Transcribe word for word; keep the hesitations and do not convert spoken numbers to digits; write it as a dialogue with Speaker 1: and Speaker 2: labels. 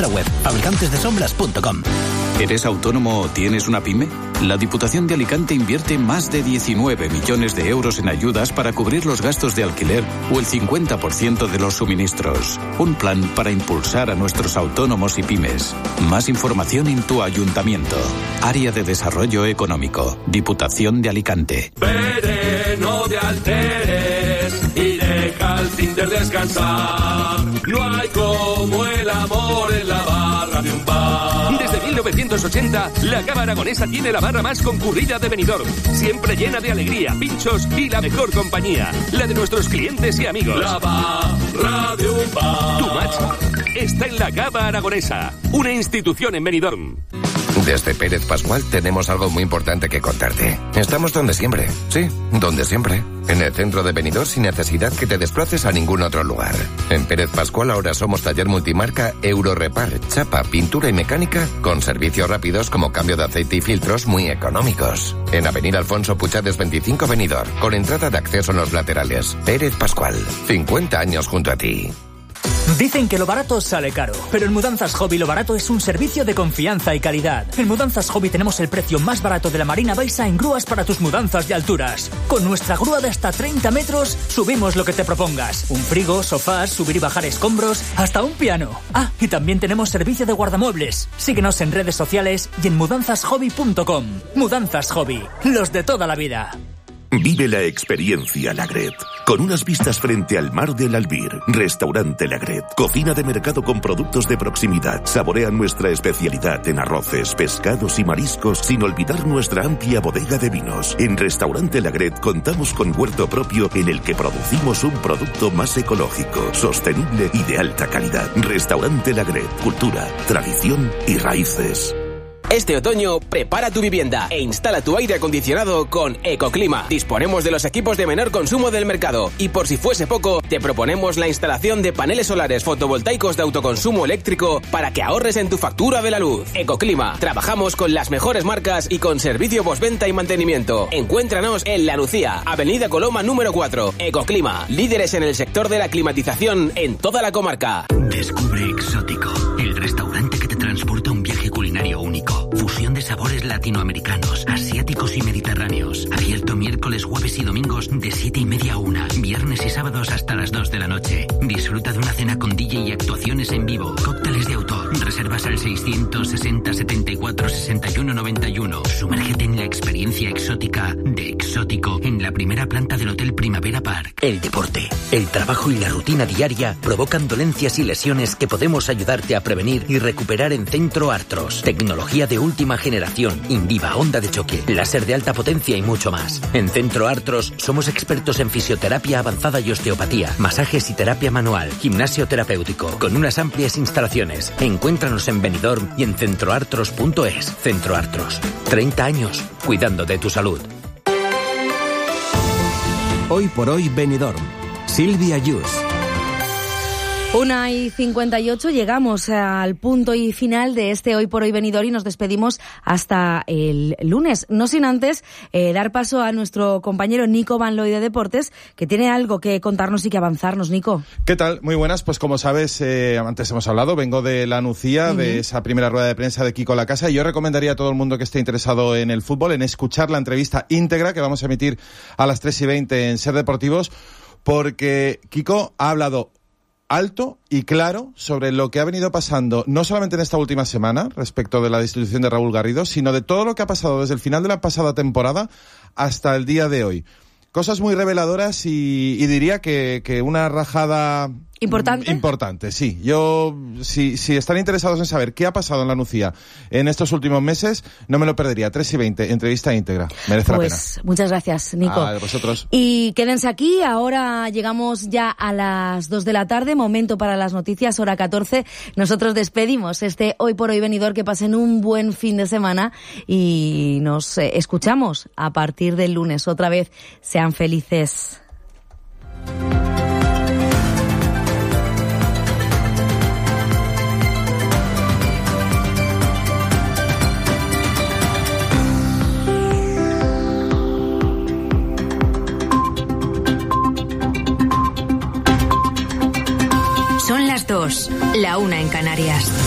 Speaker 1: nuestra web, fabricantes de sombras punto com.
Speaker 2: ¿Eres autónomo o tienes una pyme? La Diputación de Alicante invierte más de diecinueve millones de euros en ayudas para cubrir los gastos de alquiler o el cincuenta por ciento de los suministros. Un plan para impulsar a nuestros autónomos y pymes. Más información en tu ayuntamiento. Área de Desarrollo Económico. Diputación de Alicante.
Speaker 3: Vete, no te alteres y deja al Tinder descansar. No hay como el amor en la barra de un bar.
Speaker 4: Desde mil novecientos ochenta, la Cava Aragonesa tiene la barra más concurrida de Benidorm, siempre llena de alegría, pinchos y la mejor compañía, la de nuestros clientes y amigos.
Speaker 3: La barra de un bar.
Speaker 4: Tu match está en la Cava Aragonesa, una institución en Benidorm.
Speaker 5: Desde Pérez Pascual tenemos algo muy importante que contarte. Estamos donde siempre, sí, donde siempre. En el centro de Benidorm sin necesidad que te desplaces a ningún otro lugar. En Pérez Pascual ahora somos taller multimarca Eurorepar, chapa, pintura y mecánica con servicios rápidos como cambio de aceite y filtros muy económicos. En Avenida Alfonso Puchades veinticinco Benidorm, con entrada de acceso en los laterales. Pérez Pascual, cincuenta años junto a ti.
Speaker 6: Dicen que lo barato sale caro, pero en Mudanzas Hobby lo barato es un servicio de confianza y calidad. En Mudanzas Hobby tenemos el precio más barato de la Marina Baixa en grúas para tus mudanzas de alturas. Con nuestra grúa de hasta treinta metros, subimos lo que te propongas. Un frigo, sofás, subir y bajar escombros, hasta un piano. Ah, y también tenemos servicio de guardamuebles. Síguenos en redes sociales y en mudanzas hobby punto com. Mudanzas Hobby, los de toda la vida.
Speaker 7: Vive la experiencia Lagret, con unas vistas frente al mar del Albir. Restaurante Lagret, cocina de mercado con productos de proximidad. Saborea nuestra especialidad en arroces, pescados y mariscos, sin olvidar nuestra amplia bodega de vinos. En Restaurante Lagret contamos con huerto propio en el que producimos un producto más ecológico, sostenible y de alta calidad. Restaurante Lagret, cultura, tradición y raíces.
Speaker 8: Este otoño, prepara tu vivienda e instala tu aire acondicionado con Ecoclima. Disponemos de los equipos de menor consumo del mercado y, por si fuese poco, te proponemos la instalación de paneles solares fotovoltaicos de autoconsumo eléctrico para que ahorres en tu factura de la luz. Ecoclima. Trabajamos con las mejores marcas y con servicio postventa y mantenimiento. Encuéntranos en La Lucía, Avenida Coloma número cuatro. Ecoclima. Líderes en el sector de la climatización en toda la comarca.
Speaker 9: Descubre Exótico, el restaurante que te transporta a un viaje culinario único. Fusión de sabores latinoamericanos, asiáticos y mediterráneos. Abierto miércoles, jueves y domingos de siete y media a una. Viernes y sábados hasta las dos de la noche. Disfruta de una cena con D J y actuaciones en vivo. Cócteles de autor. Reservas al seiscientos sesenta setenta y cuatro sesenta y uno noventa y uno. Sumérgete en la experiencia exótica de Exótico en la primera planta del Hotel Primavera Park.
Speaker 10: El deporte, el trabajo y la rutina diaria provocan dolencias y lesiones que podemos ayudarte a prevenir y recuperar en Centro Artros. Tecnología de última generación, Inviva, onda de choque, láser de alta potencia y mucho más. En Centro Artros somos expertos en fisioterapia avanzada y osteopatía, masajes y terapia manual, gimnasio terapéutico, con unas amplias instalaciones. Encuéntranos en Benidorm y en centroartros punto es. Centro Artros, treinta años cuidando de tu salud.
Speaker 11: Hoy por hoy Benidorm. Silvia Yus.
Speaker 12: Una y cincuenta y ocho, llegamos al punto y final de este Hoy por Hoy Benidorm y nos despedimos hasta el lunes. No sin antes eh, dar paso a nuestro compañero Nico Van Looy de Deportes, que tiene algo que contarnos y que avanzarnos. Nico.
Speaker 13: ¿Qué tal? Muy buenas. Pues como sabes, eh, antes hemos hablado, vengo de La Nucía, uh-huh. de esa primera rueda de prensa de Kiko Lacasa, y yo recomendaría a todo el mundo que esté interesado en el fútbol en escuchar la entrevista íntegra que vamos a emitir a las tres y veinte en Ser Deportivos, porque Kiko ha hablado alto y claro sobre lo que ha venido pasando, no solamente en esta última semana, respecto de la destitución de Raúl Garrido, sino de todo lo que ha pasado desde el final de la pasada temporada hasta el día de hoy. Cosas muy reveladoras y, y diría que, que una rajada... ¿Importante? Importante, sí. Yo, si, si están interesados en saber qué ha pasado en La Nucía en estos últimos meses, no me lo perdería. tres y veinte, entrevista íntegra. Merece pues, la pena.
Speaker 12: Muchas gracias, Nico.
Speaker 13: Ah, de vosotros.
Speaker 12: Y quédense aquí. Ahora llegamos ya a las dos de la tarde. Momento para las noticias, hora catorce. Nosotros despedimos este Hoy por Hoy Benidorm. Que pasen un buen fin de semana y nos eh, escuchamos a partir del lunes. Otra vez, sean felices.
Speaker 14: Son las dos, la una en Canarias.